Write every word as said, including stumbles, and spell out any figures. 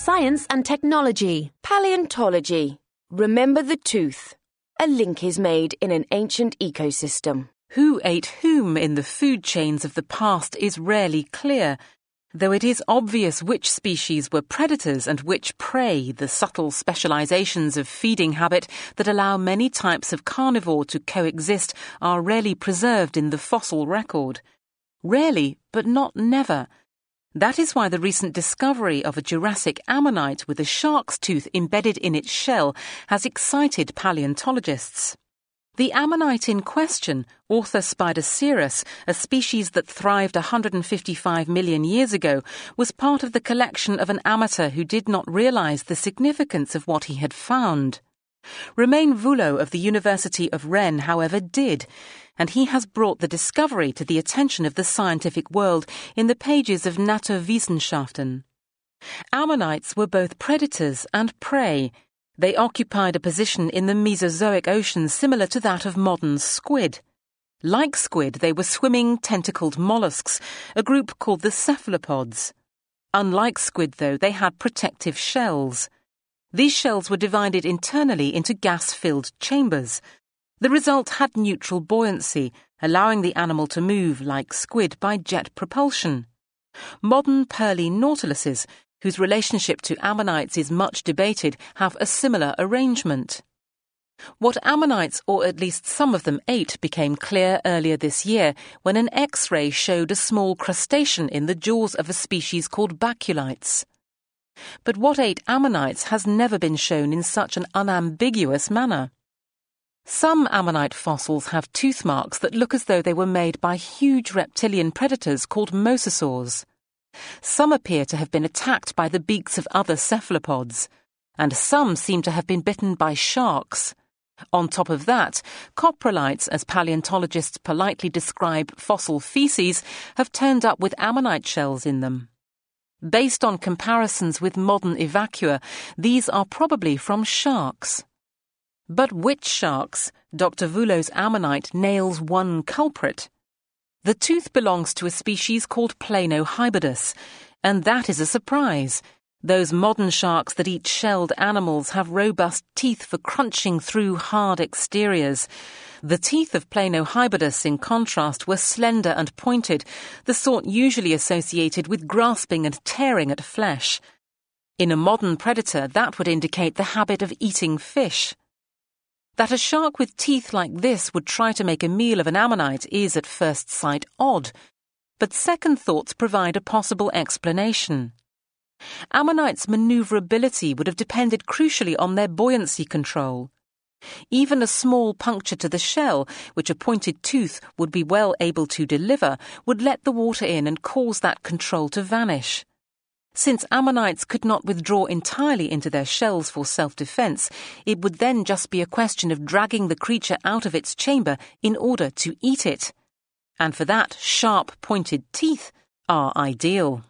Science and technology. Paleontology. Remember the tooth. A link is made in an ancient ecosystem. Who ate whom in the food chains of the past is rarely clear, though it is obvious which species were predators and which prey, the subtle specializations of feeding habit that allow many types of carnivore to coexist are rarely preserved in the fossil record. Rarely, but not never. That is why the recent discovery of a Jurassic ammonite with a shark's tooth embedded in its shell has excited paleontologists. The ammonite in question, Orthospidocerus, a species that thrived one hundred fifty-five million years ago, was part of the collection of an amateur who did not realize the significance of what he had found. Romain Vullo of the University of Rennes, however, did, and he has brought the discovery to the attention of the scientific world in the pages of Naturwissenschaften. Ammonites were both predators and prey. They occupied a position in the Mesozoic ocean similar to that of modern squid. Like squid, they were swimming, tentacled mollusks, a group called the cephalopods. Unlike squid, though, they had protective shells. These shells were divided internally into gas-filled chambers. The result had neutral buoyancy, allowing the animal to move, like squid, by jet propulsion. Modern pearly nautiluses, whose relationship to ammonites is much debated, have a similar arrangement. What ammonites, or at least some of them, ate became clear earlier this year when an X-ray showed a small crustacean in the jaws of a species called baculites. But what ate ammonites has never been shown in such an unambiguous manner. Some ammonite fossils have tooth marks that look as though they were made by huge reptilian predators called mosasaurs. Some appear to have been attacked by the beaks of other cephalopods, and some seem to have been bitten by sharks. On top of that, coprolites, as paleontologists politely describe fossil feces, have turned up with ammonite shells in them. Based on comparisons with modern evacua, these are probably from sharks. But which sharks? Doctor Vullo's ammonite nails one culprit. The tooth belongs to a species called Planohybodus, and that is a surprise. Those modern sharks that eat shelled animals have robust teeth for crunching through hard exteriors. The teeth of Planohybodus, in contrast, were slender and pointed, the sort usually associated with grasping and tearing at flesh. In a modern predator, that would indicate the habit of eating fish. That a shark with teeth like this would try to make a meal of an ammonite is at first sight odd, but second thoughts provide a possible explanation. Ammonites' maneuverability would have depended crucially on their buoyancy control. Even a small puncture to the shell, which a pointed tooth would be well able to deliver, would let the water in and cause that control to vanish. Since ammonites could not withdraw entirely into their shells for self-defense, it would then just be a question of dragging the creature out of its chamber in order to eat it. And for that, sharp, pointed teeth are ideal.